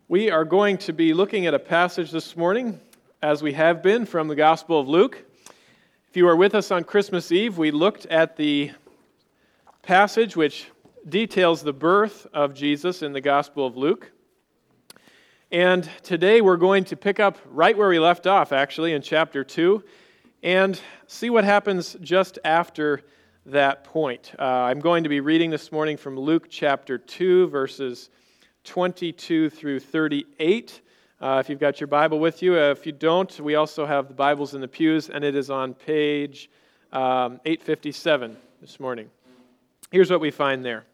We are going to be looking at a passage this morning, as we have been, from the Gospel of Luke. If you were with us on Christmas Eve, we looked at the passage which details the birth of Jesus in the Gospel of Luke. And today we're going to pick up right where we left off, actually, in chapter 2, and see what happens just after that point. I'm going to be reading this morning from Luke chapter 2, verses 22 through 38. If you've got your Bible with you. If you don't, we also have the Bibles in the pews, and it is on page 857 this morning. Here's what we find there.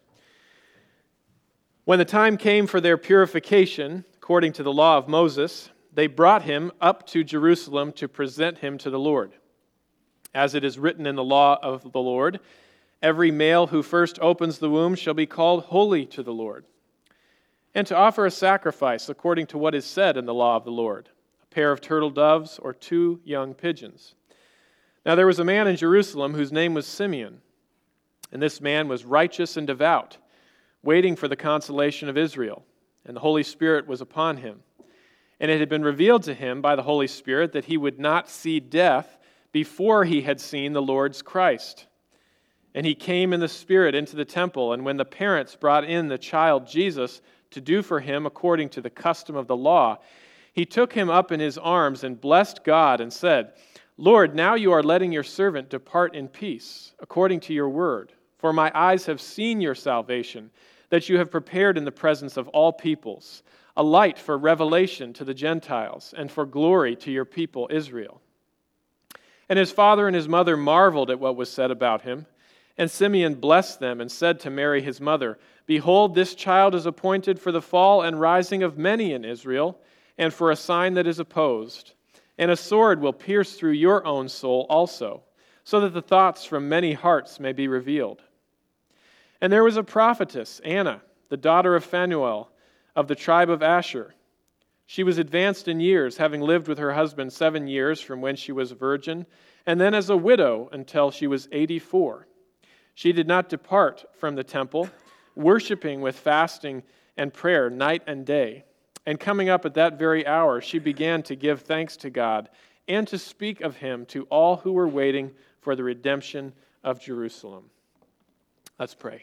When the time came for their purification, according to the law of Moses, they brought him up to Jerusalem to present him to the Lord. As it is written in the law of the Lord, every male who first opens the womb shall be called holy to the Lord. And to offer a sacrifice according to what is said in the law of the Lord, a pair of turtle doves or 2 young pigeons. Now there was a man in Jerusalem whose name was Simeon, and this man was righteous and devout, waiting for the consolation of Israel, and the Holy Spirit was upon him. And it had been revealed to him by the Holy Spirit that he would not see death before he had seen the Lord's Christ. And he came in the Spirit into the temple, and when the parents brought in the child Jesus to do for him according to the custom of the law, he took him up in his arms and blessed God and said, Lord, now you are letting your servant depart in peace, according to your word. For my eyes have seen your salvation, that you have prepared in the presence of all peoples, a light for revelation to the Gentiles, and for glory to your people Israel. And his father and his mother marveled at what was said about him. And Simeon blessed them and said to Mary his mother, Behold, this child is appointed for the fall and rising of many in Israel, and for a sign that is opposed. And a sword will pierce through your own soul also, so that the thoughts from many hearts may be revealed. And there was a prophetess, Anna, the daughter of Phanuel, of the tribe of Asher. She was advanced in years, having lived with her husband 7 years from when she was a virgin, and then as a widow until she was 84. She did not depart from the temple, worshiping with fasting and prayer night and day. And coming up at that very hour, she began to give thanks to God and to speak of him to all who were waiting for the redemption of Jerusalem. Let's pray.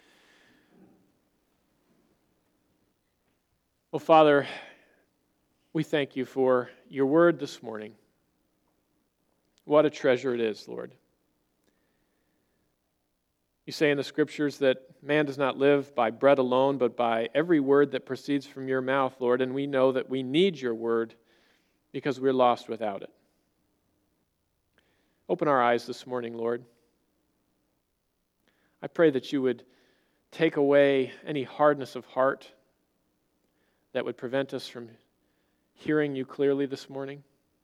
Well, Father, we thank you for your word this morning. What a treasure it is, Lord. You say in the Scriptures that man does not live by bread alone, but by every word that proceeds from your mouth, Lord, and we know that we need your word because we're lost without it. Open our eyes this morning, Lord. I pray that you would take away any hardness of heart that would prevent us from hearing you clearly this morning.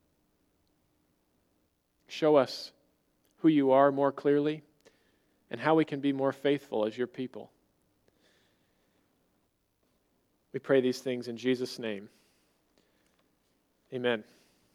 Show us who you are more clearly, and how we can be more faithful as your people. We pray these things in Jesus' name. Amen.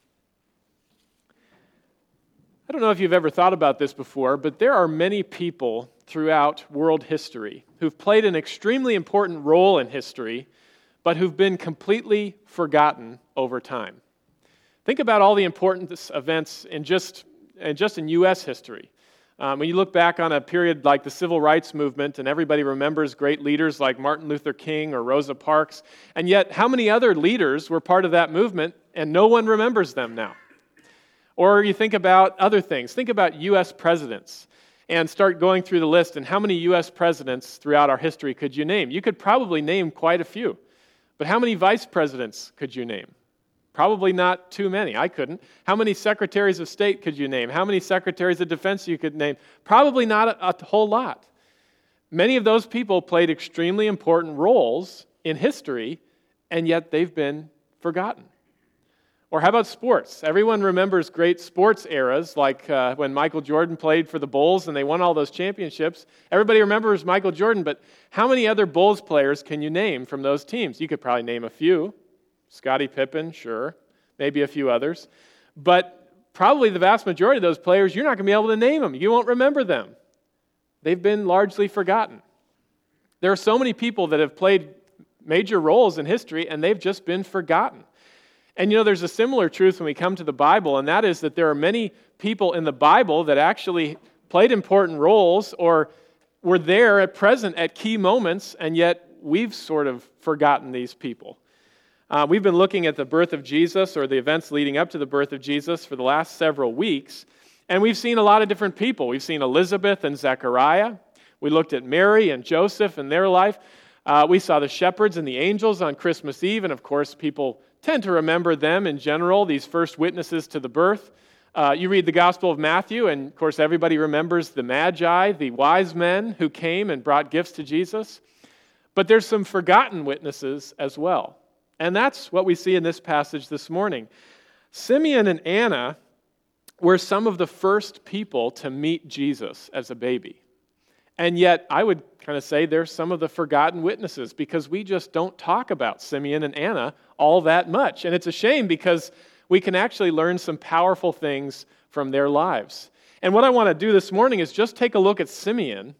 I don't know if you've ever thought about this before, but there are many people throughout world history who've played an extremely important role in history, but who've been completely forgotten over time. Think about all the important events in just in U.S. history. When you look back on a period like the Civil Rights Movement, and everybody remembers great leaders like Martin Luther King or Rosa Parks, and yet how many other leaders were part of that movement, and no one remembers them now? Or you think about other things. Think about U.S. presidents, and start going through the list, and how many U.S. presidents throughout our history could you name? You could probably name quite a few. But how many vice presidents could you name? Probably not too many. I couldn't. How many secretaries of state could you name? How many secretaries of defense you could name? Probably not a whole lot. Many of those people played extremely important roles in history, and yet they've been forgotten. Or how about sports? Everyone remembers great sports eras, like when Michael Jordan played for the Bulls and they won all those championships. Everybody remembers Michael Jordan, but how many other Bulls players can you name from those teams? You could probably name a few. Scottie Pippen, sure. Maybe a few others. But probably the vast majority of those players, you're not going to be able to name them. You won't remember them. They've been largely forgotten. There are so many people that have played major roles in history, and they've just been forgotten. And there's a similar truth when we come to the Bible, and that is that there are many people in the Bible that actually played important roles or were there present at key moments, and yet we've sort of forgotten these people. We've been looking at the birth of Jesus, or the events leading up to the birth of Jesus, for the last several weeks, and we've seen a lot of different people. We've seen Elizabeth and Zechariah. We looked at Mary and Joseph and their life. We saw the shepherds and the angels on Christmas Eve, and of course people tend to remember them in general, these first witnesses to the birth. You read the Gospel of Matthew, and of course everybody remembers the Magi, the wise men who came and brought gifts to Jesus. But there's some forgotten witnesses as well. And that's what we see in this passage this morning. Simeon and Anna were some of the first people to meet Jesus as a baby. And yet, I would kind of say they're some of the forgotten witnesses because we just don't talk about Simeon and Anna all that much. And it's a shame because we can actually learn some powerful things from their lives. And what I want to do this morning is just take a look at Simeon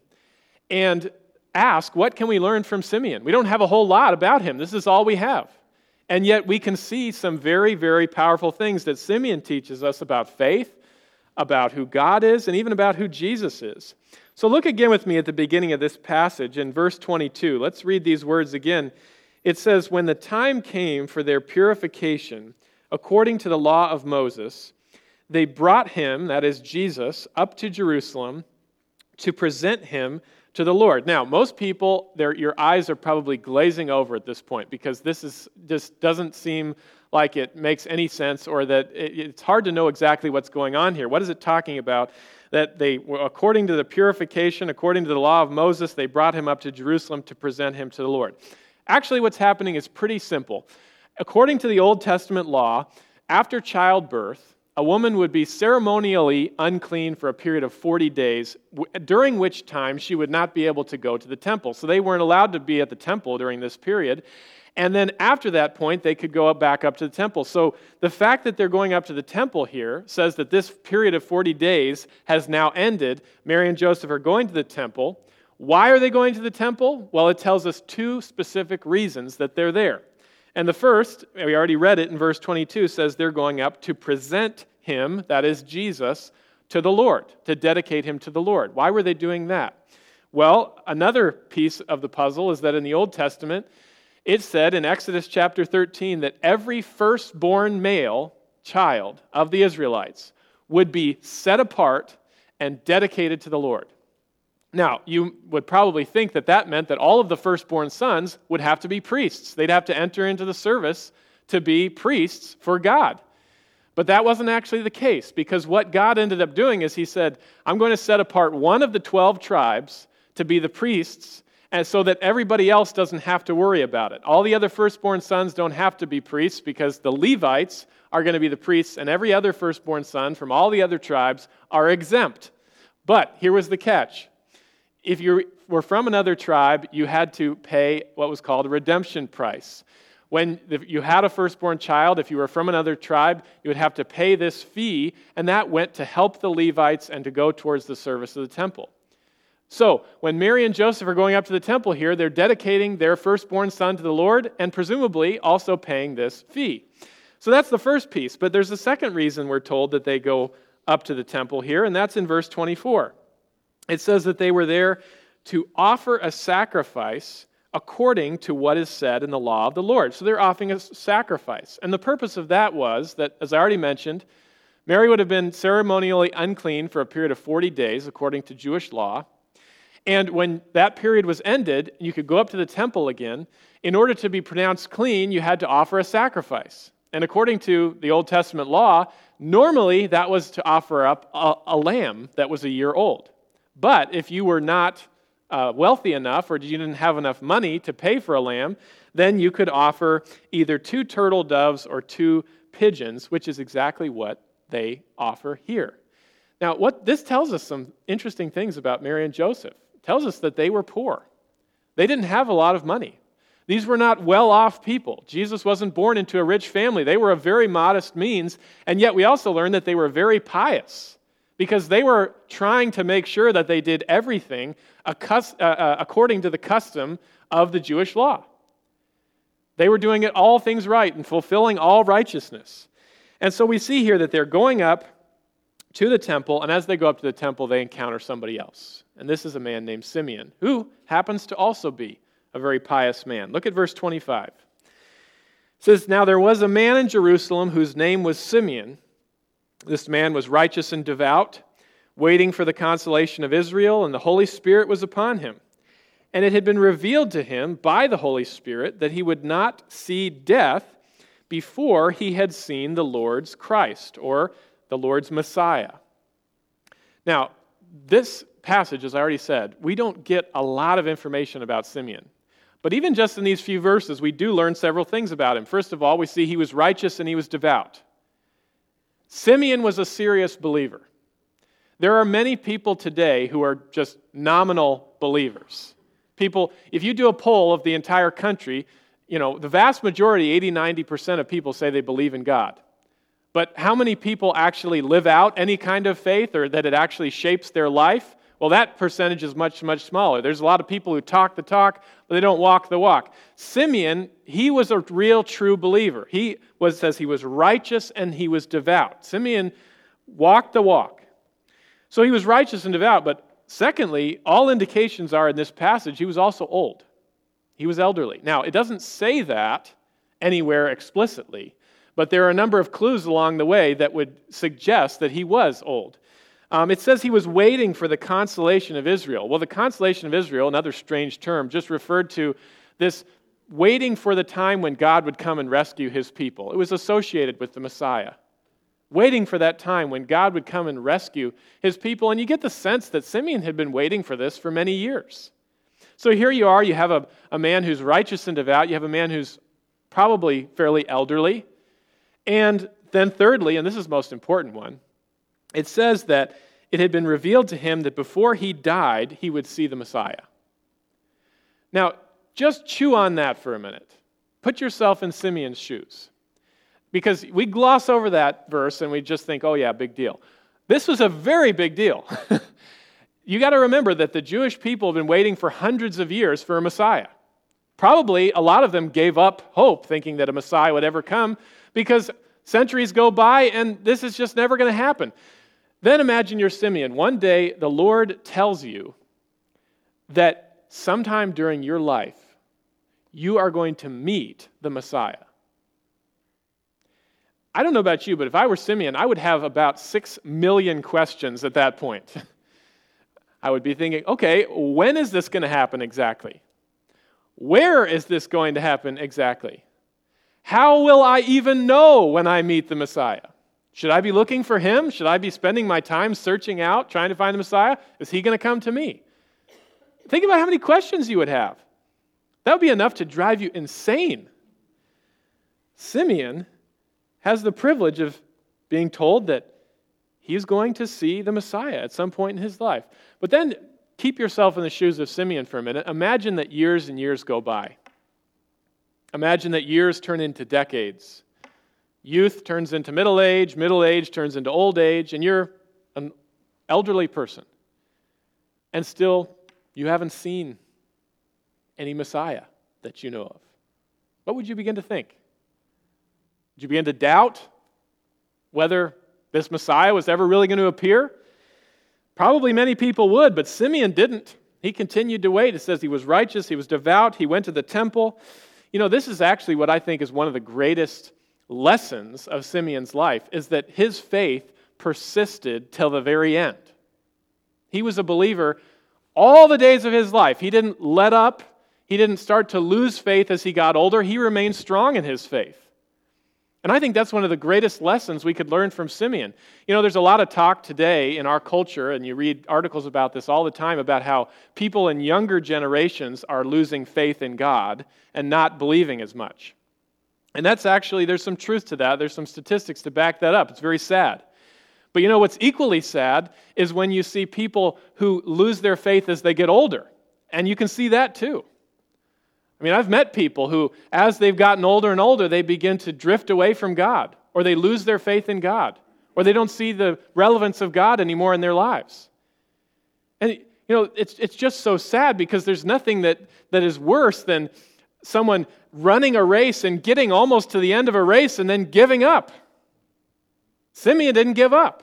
and ask, what can we learn from Simeon? We don't have a whole lot about him. This is all we have. And yet we can see some very, very powerful things that Simeon teaches us about faith, about who God is, and even about who Jesus is. So look again with me at the beginning of this passage in verse 22. Let's read these words again. It says, "When the time came for their purification, according to the law of Moses, they brought him," that is Jesus, "up to Jerusalem to present him to the Lord." Now, most people, your eyes are probably glazing over at this point because this doesn't seem like it makes any sense, or that it's hard to know exactly what's going on here. What is it talking about? That they, according to the purification, according to the law of Moses, they brought him up to Jerusalem to present him to the Lord. Actually, what's happening is pretty simple. According to the Old Testament law, after childbirth, a woman would be ceremonially unclean for a period of 40 days, during which time she would not be able to go to the temple. So they weren't allowed to be at the temple during this period. And then after that point, they could go back up to the temple. So the fact that they're going up to the temple here says that this period of 40 days has now ended. Mary and Joseph are going to the temple. Why are they going to the temple? Well, it tells us two specific reasons that they're there. And the first, we already read it in verse 22, says they're going up to present him, that is Jesus, to the Lord, to dedicate him to the Lord. Why were they doing that? Well, another piece of the puzzle is that in the Old Testament, it said in Exodus chapter 13 that every firstborn male child of the Israelites would be set apart and dedicated to the Lord. Now, you would probably think that that meant that all of the firstborn sons would have to be priests. They'd have to enter into the service to be priests for God. But that wasn't actually the case, because what God ended up doing is he said, I'm going to set apart one of the 12 tribes to be the priests, and so that everybody else doesn't have to worry about it. All the other firstborn sons don't have to be priests because the Levites are going to be the priests, and every other firstborn son from all the other tribes are exempt. But here was the catch. If you were from another tribe, you had to pay what was called a redemption price. When you had a firstborn child, if you were from another tribe, you would have to pay this fee, and that went to help the Levites and to go towards the service of the temple. So, when Mary and Joseph are going up to the temple here, they're dedicating their firstborn son to the Lord and presumably also paying this fee. So that's the first piece, but there's a second reason we're told that they go up to the temple here, and that's in verse 24. It says that they were there to offer a sacrifice according to what is said in the law of the Lord. So they're offering a sacrifice. And the purpose of that was that, as I already mentioned, Mary would have been ceremonially unclean for a period of 40 days, according to Jewish law. And when that period was ended, you could go up to the temple again. In order to be pronounced clean, you had to offer a sacrifice. And according to the Old Testament law, normally that was to offer up a lamb that was a year old. But if you were not wealthy enough, or you didn't have enough money to pay for a lamb, then you could offer either 2 turtle doves or 2 pigeons, which is exactly what they offer here. Now, what this tells us some interesting things about Mary and Joseph. It tells us that they were poor. They didn't have a lot of money. These were not well-off people. Jesus wasn't born into a rich family. They were of very modest means, and yet we also learn that they were very pious, because they were trying to make sure that they did everything according to the custom of the Jewish law. They were doing it all things right and fulfilling all righteousness. And so we see here that they're going up to the temple, and as they go up to the temple, they encounter somebody else. And this is a man named Simeon, who happens to also be a very pious man. Look at verse 25. It says, "Now there was a man in Jerusalem whose name was Simeon. This man was righteous and devout, waiting for the consolation of Israel, and the Holy Spirit was upon him. And it had been revealed to him by the Holy Spirit that he would not see death before he had seen the Lord's Christ," or the Lord's Messiah. Now, this passage, as I already said, we don't get a lot of information about Simeon. But even just in these few verses, we do learn several things about him. First of all, we see he was righteous and he was devout. Simeon was a serious believer. There are many people today who are just nominal believers. People, if you do a poll of the entire country, the vast majority, 80-90% of people say they believe in God. But how many people actually live out any kind of faith, or that it actually shapes their life? Well, that percentage is much, much smaller. There's a lot of people who talk the talk, but they don't walk the walk. Simeon, he was a real, true believer. Says he was righteous and he was devout. Simeon walked the walk. So he was righteous and devout, but secondly, all indications are in this passage, he was also old. He was elderly. Now, it doesn't say that anywhere explicitly, but there are a number of clues along the way that would suggest that he was old. It says he was waiting for the consolation of Israel. Well, the consolation of Israel, another strange term, just referred to this waiting for the time when God would come and rescue his people. It was associated with the Messiah. Waiting for that time when God would come and rescue his people. And you get the sense that Simeon had been waiting for this for many years. So here you are, you have a man who's righteous and devout, you have a man who's probably fairly elderly. And then thirdly, and this is the most important one, it says that it had been revealed to him that before he died, he would see the Messiah. Now, just chew on that for a minute. Put yourself in Simeon's shoes. Because we gloss over that verse and we just think, oh yeah, big deal. This was a very big deal. You got to remember that the Jewish people have been waiting for hundreds of years for a Messiah. Probably a lot of them gave up hope, thinking that a Messiah would ever come, because centuries go by and this is just never going to happen. Then imagine you're Simeon. One day the Lord tells you that sometime during your life you are going to meet the Messiah. I don't know about you, but if I were Simeon, I would have about 6 million questions at that point. I would be thinking, okay, when is this going to happen exactly? Where is this going to happen exactly? How will I even know when I meet the Messiah? Should I be looking for him? Should I be spending my time searching out, trying to find the Messiah? Is he going to come to me? Think about how many questions you would have. That would be enough to drive you insane. Simeon has the privilege of being told that he's going to see the Messiah at some point in his life. But then keep yourself in the shoes of Simeon for a minute. Imagine that years and years go by. Imagine that years turn into decades. Youth turns into middle age turns into old age, and you're an elderly person. And still, you haven't seen any Messiah that you know of. What would you begin to think? Would you begin to doubt whether this Messiah was ever really going to appear? Probably many people would, but Simeon didn't. He continued to wait. It says he was righteous, he was devout, he went to the temple. This is actually what I think is one of the greatest lessons of Simeon's life, is that his faith persisted till the very end. He was a believer all the days of his life. He didn't let up. He didn't start to lose faith as he got older. He remained strong in his faith. And I think that's one of the greatest lessons we could learn from Simeon. There's a lot of talk today in our culture, and you read articles about this all the time, about how people in younger generations are losing faith in God and not believing as much. And that's actually, there's some truth to that. There's some statistics to back that up. It's very sad. But what's equally sad is when you see people who lose their faith as they get older. And you can see that too. I've met people who, as they've gotten older and older, they begin to drift away from God, or they lose their faith in God, or they don't see the relevance of God anymore in their lives. And, it's just so sad, because there's nothing that is worse than someone running a race and getting almost to the end of a race and then giving up. Simeon didn't give up.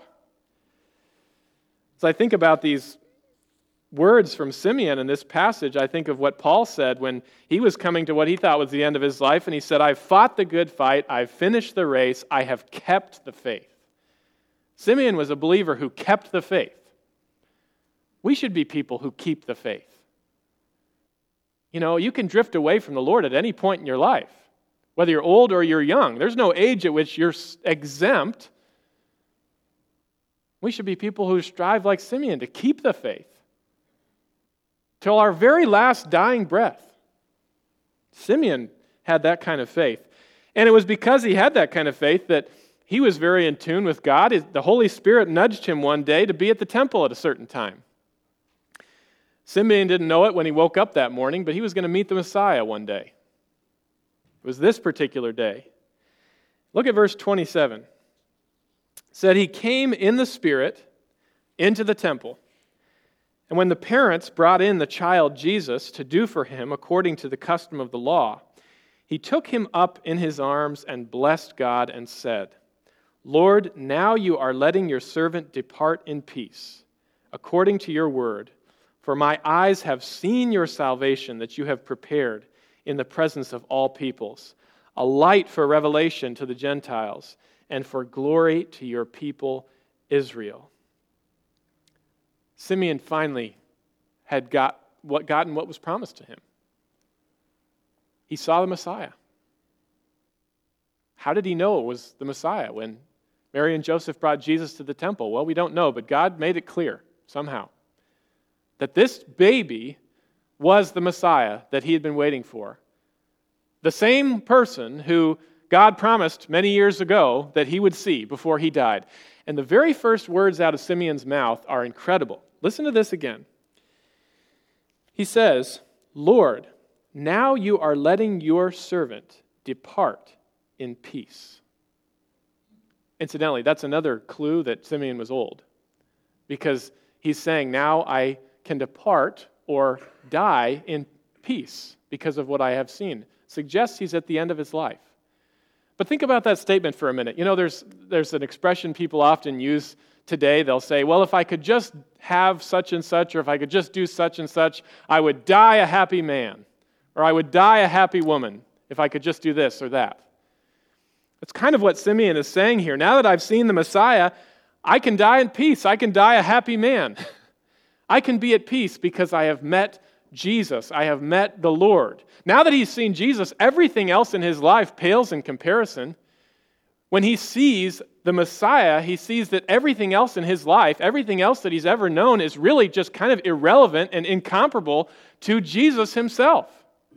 As I think about these words from Simeon in this passage, I think of what Paul said when he was coming to what he thought was the end of his life, and he said, I've fought the good fight, I've finished the race, I have kept the faith. Simeon was a believer who kept the faith. We should be people who keep the faith. You know, you can drift away from the Lord at any point in your life, whether you're old or you're young. There's no age at which you're exempt. We should be people who strive like Simeon to keep the faith till our very last dying breath. Simeon had that kind of faith. And it was because he had that kind of faith that he was very in tune with God. The Holy Spirit nudged him one day to be at the temple at a certain time. Simeon didn't know it when he woke up that morning, but he was going to meet the Messiah one day. It was this particular day. Look at verse 27. It said, he came in the Spirit into the temple. And when the parents brought in the child Jesus to do for him according to the custom of the law, he took him up in his arms and blessed God and said, Lord, now you are letting your servant depart in peace, according to your word. For my eyes have seen your salvation that you have prepared in the presence of all peoples, a light for revelation to the Gentiles and for glory to your people Israel. Simeon finally had gotten what was promised to him. He saw the Messiah. How did he know it was the Messiah when Mary and Joseph brought Jesus to the temple? Well, we don't know, but God made it clear somehow that this baby was the Messiah that he had been waiting for. The same person who God promised many years ago that he would see before he died. And the very first words out of Simeon's mouth are incredible. Listen to this again. He says, Lord, now you are letting your servant depart in peace. Incidentally, that's another clue that Simeon was old. Because he's saying, now I can depart or die in peace because of what I have seen. Suggests he's at the end of his life. But think about that statement for a minute. You know, there's an expression people often use today. They'll say, well, if I could just have such and such, or if I could just do such and such, I would die a happy man, or I would die a happy woman if I could just do this or that. That's kind of what Simeon is saying here. Now that I've seen the Messiah, I can die in peace. I can die a happy man. I can be at peace because I have met Jesus. I have met the Lord. Now that he's seen Jesus, everything else in his life pales in comparison. When he sees the Messiah, he sees that everything else in his life, everything else that he's ever known is really just kind of irrelevant and incomparable to Jesus himself.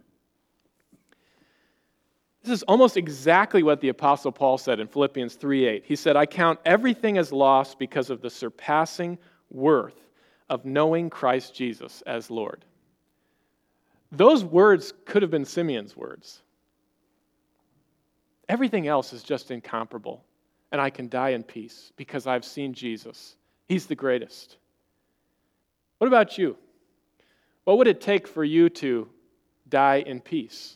This is almost exactly what the Apostle Paul said in Philippians 3:8. He said, I count everything as loss because of the surpassing worth of knowing Christ Jesus as Lord. Those words could have been Simeon's words. Everything else is just incomparable, and I can die in peace because I've seen Jesus. He's the greatest. What about you? What would it take for you to die in peace?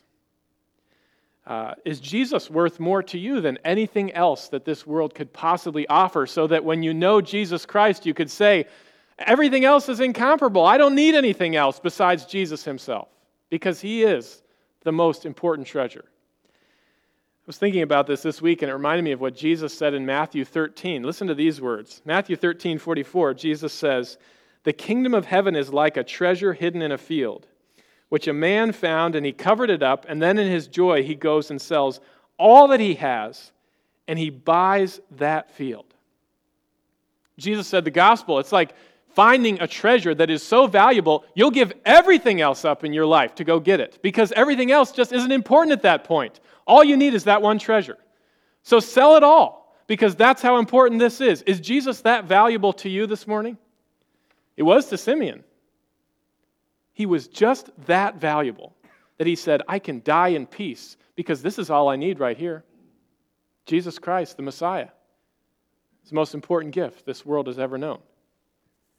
Is Jesus worth more to you than anything else that this world could possibly offer, so that when you know Jesus Christ, you could say, everything else is incomparable. I don't need anything else besides Jesus himself, because he is the most important treasure. I was thinking about this week, and it reminded me of what Jesus said in Matthew 13. Listen to these words. Matthew 13:44, Jesus says, the kingdom of heaven is like a treasure hidden in a field, which a man found, and he covered it up, and then in his joy he goes and sells all that he has, and he buys that field. Jesus said the gospel, it's like finding a treasure that is so valuable, you'll give everything else up in your life to go get it, because everything else just isn't important at that point. All you need is that one treasure. So sell it all, because that's how important this is. Is Jesus that valuable to you this morning? It was to Simeon. He was just that valuable that he said, I can die in peace because this is all I need right here. Jesus Christ, the Messiah. It's the most important gift this world has ever known.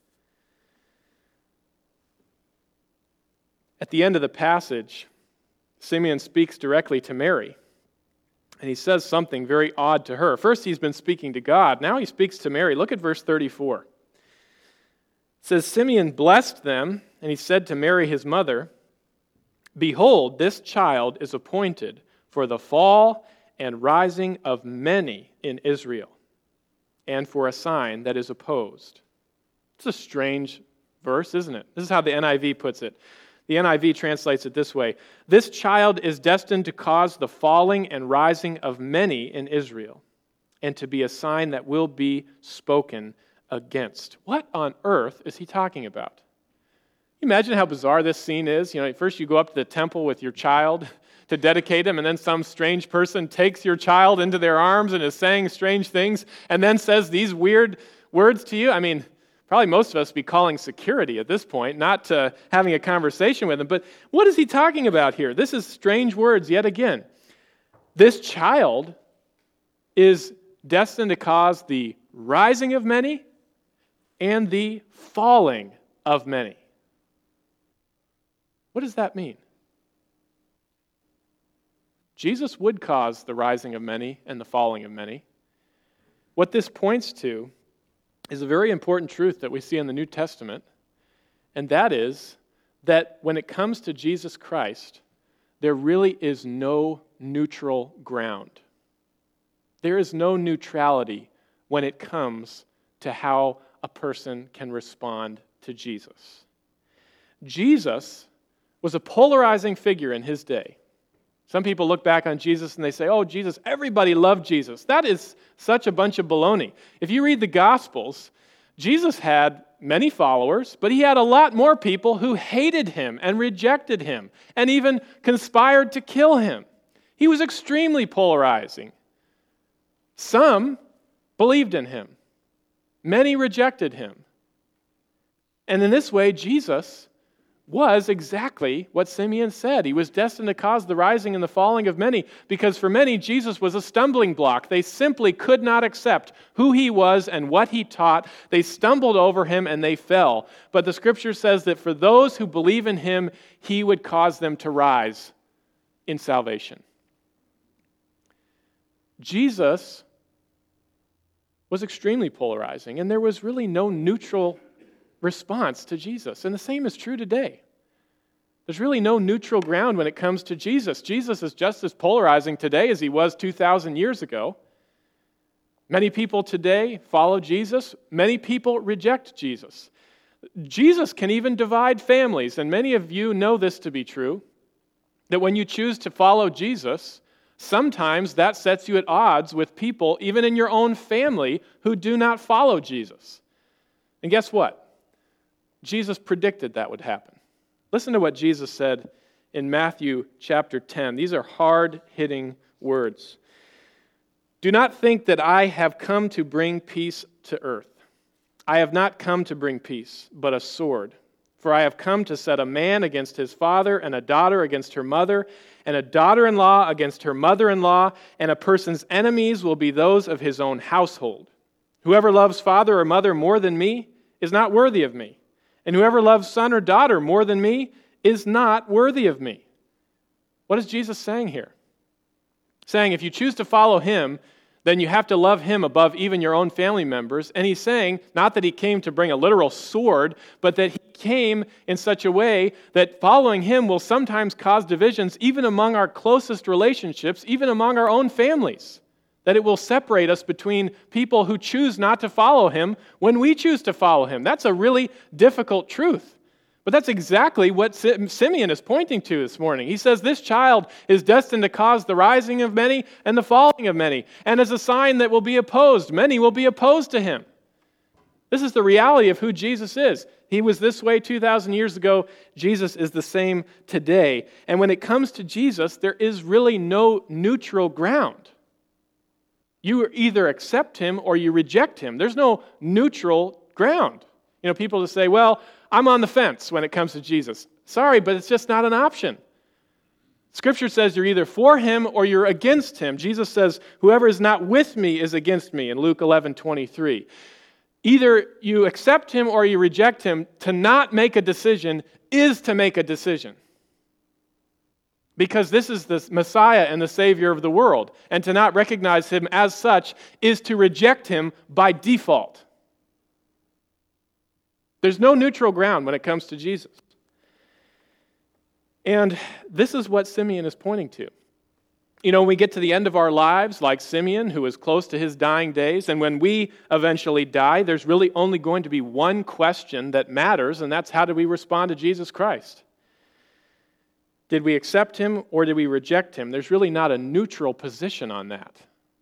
At the end of the passage, Simeon speaks directly to Mary, and he says something very odd to her. First, he's been speaking to God. Now he speaks to Mary. Look at verse 34. It says, Simeon blessed them, and he said to Mary his mother, Behold, this child is appointed for the fall and rising of many in Israel, and for a sign that is opposed. It's a strange verse, isn't it? This is how the NIV puts it. The NIV translates it this way. This child is destined to cause the falling and rising of many in Israel, and to be a sign that will be spoken against. What on earth is he talking about? Imagine how bizarre this scene is. First you go up to the temple with your child to dedicate him, and then some strange person takes your child into their arms and is saying strange things, and then says these weird words to you. Probably most of us be calling security at this point, not having a conversation with him. But what is he talking about here? This is strange words yet again. This child is destined to cause the rising of many and the falling of many. What does that mean? Jesus would cause the rising of many and the falling of many. What this points to is a very important truth that we see in the New Testament, and that is that when it comes to Jesus Christ, there really is no neutral ground. There is no neutrality when it comes to how a person can respond to Jesus. Jesus was a polarizing figure in his day. Some people look back on Jesus and they say, oh, Jesus, everybody loved Jesus. That is such a bunch of baloney. If you read the Gospels, Jesus had many followers, but he had a lot more people who hated him and rejected him and even conspired to kill him. He was extremely polarizing. Some believed in him. Many rejected him. And in this way, Jesus was exactly what Simeon said. He was destined to cause the rising and the falling of many, because for many, Jesus was a stumbling block. They simply could not accept who he was and what he taught. They stumbled over him and they fell. But the scripture says that for those who believe in him, he would cause them to rise in salvation. Jesus was extremely polarizing, and there was really no neutral response to Jesus. And the same is true today. There's really no neutral ground when it comes to Jesus. Jesus is just as polarizing today as he was 2,000 years ago. Many people today follow Jesus. Many people reject Jesus. Jesus can even divide families, and many of you know this to be true, that when you choose to follow Jesus, sometimes that sets you at odds with people, even in your own family, who do not follow Jesus. And guess what? Jesus predicted that would happen. Listen to what Jesus said in Matthew chapter 10. These are hard-hitting words. Do not think that I have come to bring peace to earth. I have not come to bring peace, but a sword. For I have come to set a man against his father, and a daughter against her mother, and a daughter-in-law against her mother-in-law, and a person's enemies will be those of his own household. Whoever loves father or mother more than me is not worthy of me. And whoever loves son or daughter more than me is not worthy of me. What is Jesus saying here? Saying if you choose to follow him, then you have to love him above even your own family members. And he's saying, not that he came to bring a literal sword, but that he came in such a way that following him will sometimes cause divisions even among our closest relationships, even among our own families. That it will separate us between people who choose not to follow him when we choose to follow him. That's a really difficult truth. But that's exactly what Simeon is pointing to this morning. He says this child is destined to cause the rising of many and the falling of many. And as a sign that will be opposed, many will be opposed to him. This is the reality of who Jesus is. He was this way 2,000 years ago. Jesus is the same today. And when it comes to Jesus, there is really no neutral ground. You either accept him or you reject him. There's no neutral ground. People just say, well, I'm on the fence when it comes to Jesus. Sorry, but it's just not an option. Scripture says you're either for him or you're against him. Jesus says, whoever is not with me is against me in Luke 11:23. Either you accept him or you reject him. To not make a decision is to make a decision. because this is the Messiah and the Savior of the world. And to not recognize him as such is to reject him by default. There's no neutral ground when it comes to Jesus. And this is what Simeon is pointing to. You know, when we get to the end of our lives, like Simeon, who is close to his dying days, and when we eventually die, there's really only going to be one question that matters, and that's how do we respond to Jesus Christ? Did we accept him or did we reject him? There's really not a neutral position on that.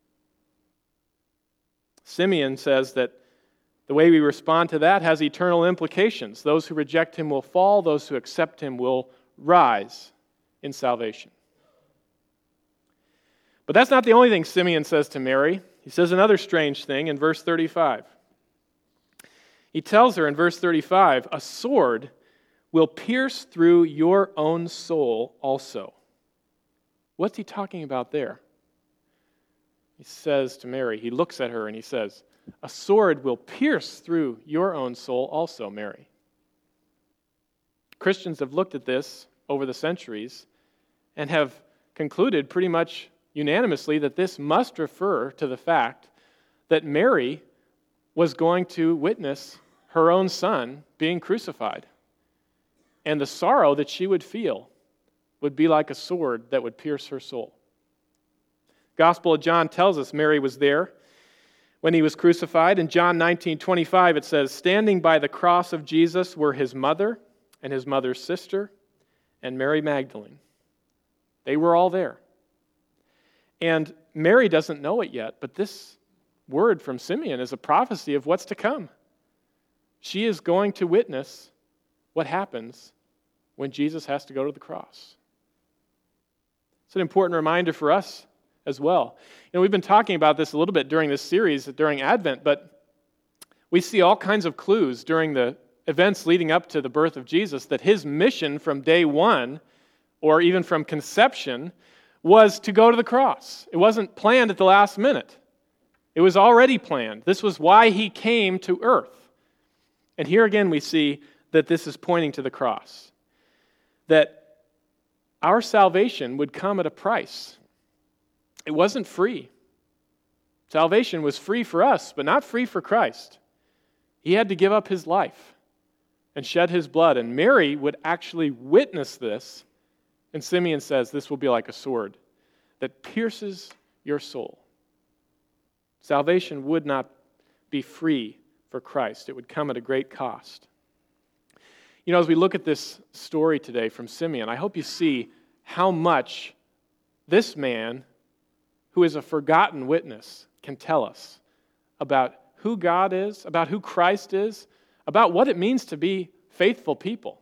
Simeon says that the way we respond to that has eternal implications. Those who reject him will fall, those who accept him will rise in salvation. But that's not the only thing Simeon says to Mary. He says another strange thing in verse 35. He tells her in verse 35, "A sword will pierce through your own soul also." What's he talking about there? He says to Mary, he looks at her and he says, "A sword will pierce through your own soul also, Mary." Christians have looked at this over the centuries and have concluded pretty much unanimously that this must refer to the fact that Mary was going to witness her own son being crucified. And the sorrow that she would feel would be like a sword that would pierce her soul. Gospel of John tells us Mary was there when he was crucified. In John 19:25 it says, "Standing by the cross of Jesus were his mother and his mother's sister and Mary Magdalene." They were all there. And Mary doesn't know it yet, but this word from Simeon is a prophecy of what's to come. She is going to witness what happens when Jesus has to go to the cross. It's an important reminder for us as well. You know, we've been talking about this a little bit during this series, during Advent, but we see all kinds of clues during the events leading up to the birth of Jesus that his mission from day one, or even from conception, was to go to the cross. It wasn't planned at the last minute. It was already planned. This was why he came to earth. And here again we see that this is pointing to the cross. That our salvation would come at a price. It wasn't free. Salvation was free for us, but not free for Christ. He had to give up his life and shed his blood. And Mary would actually witness this. And Simeon says this will be like a sword that pierces your soul. Salvation would not be free for Christ. It would come at a great cost. You know, as we look at this story today from Simeon, I hope you see how much this man, who is a forgotten witness, can tell us about who God is, about who Christ is, about what it means to be faithful people,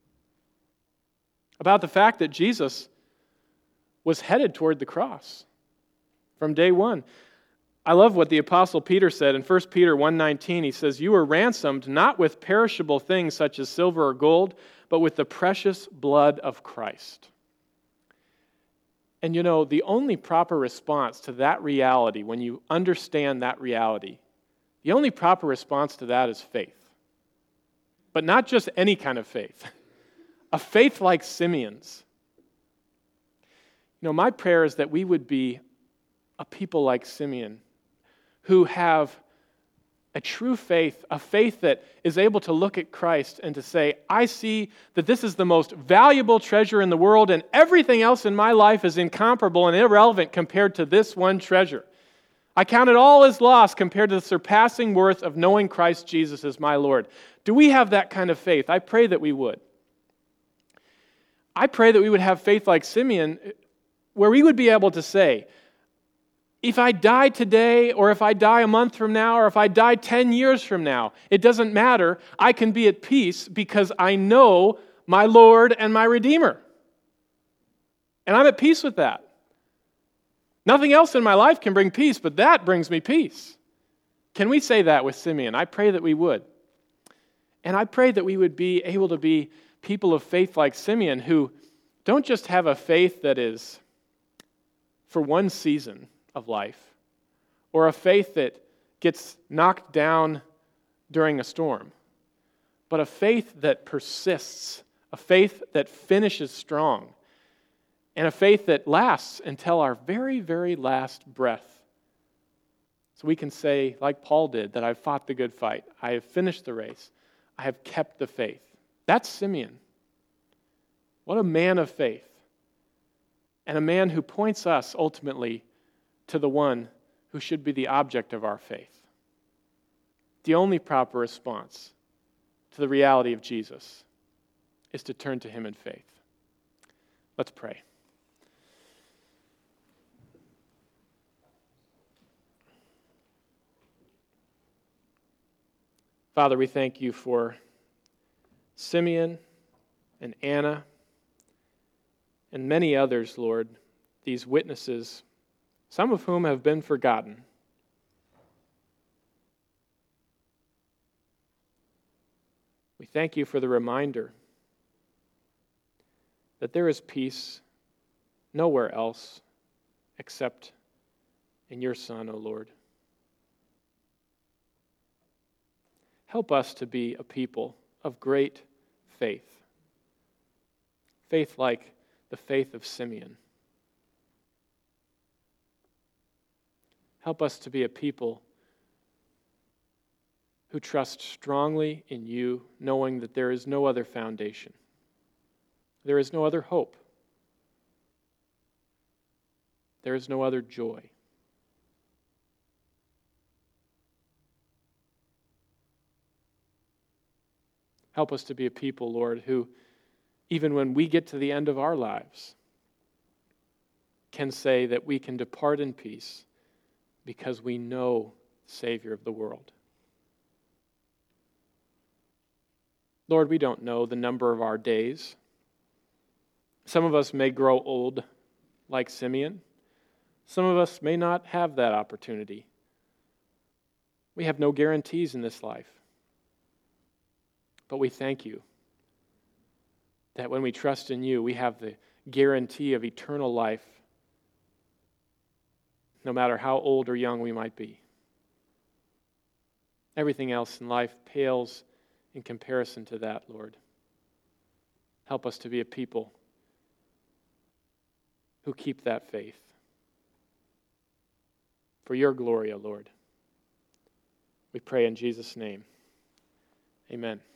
about the fact that Jesus was headed toward the cross from day one. I love what the Apostle Peter said in 1 Peter 1:19. He says, "You were ransomed not with perishable things such as silver or gold, but with the precious blood of Christ." And you know, the only proper response to that reality, when you understand that reality, the only proper response to that is faith. But not just any kind of faith. A faith like Simeon's. You know, my prayer is that we would be a people like Simeon, who have a true faith, a faith that is able to look at Christ and to say, I see that this is the most valuable treasure in the world, and everything else in my life is incomparable and irrelevant compared to this one treasure. I count it all as loss compared to the surpassing worth of knowing Christ Jesus as my Lord. Do we have that kind of faith? I pray that we would. I pray that we would have faith like Simeon, where we would be able to say, if I die today, or if I die a month from now, or if I die 10 years from now, it doesn't matter. I can be at peace because I know my Lord and my Redeemer. And I'm at peace with that. Nothing else in my life can bring peace, but that brings me peace. Can we say that with Simeon? I pray that we would. And I pray that we would be able to be people of faith like Simeon, who don't just have a faith that is for one season of life, or a faith that gets knocked down during a storm, but a faith that persists, a faith that finishes strong, and a faith that lasts until our very, very last breath. So we can say, like Paul did, that I've fought the good fight. I have finished the race. I have kept the faith. That's Simeon. What a man of faith. And a man who points us ultimately to the one who should be the object of our faith. The only proper response to the reality of Jesus is to turn to him in faith. Let's pray. Father, we thank you for Simeon and Anna and many others, Lord, these witnesses, some of whom have been forgotten. We thank you for the reminder that there is peace nowhere else except in your Son, O Lord. Help us to be a people of great faith. Faith like the faith of Simeon. Help us to be a people who trust strongly in you, knowing that there is no other foundation. There is no other hope. There is no other joy. Help us to be a people, Lord, who, even when we get to the end of our lives, can say that we can depart in peace because we know the Savior of the world. Lord, we don't know the number of our days. Some of us may grow old like Simeon. Some of us may not have that opportunity. We have no guarantees in this life. But we thank you that when we trust in you, we have the guarantee of eternal life, no matter how old or young we might be. Everything else in life pales in comparison to that, Lord. Help us to be a people who keep that faith. For your glory, O Lord. We pray in Jesus' name. Amen.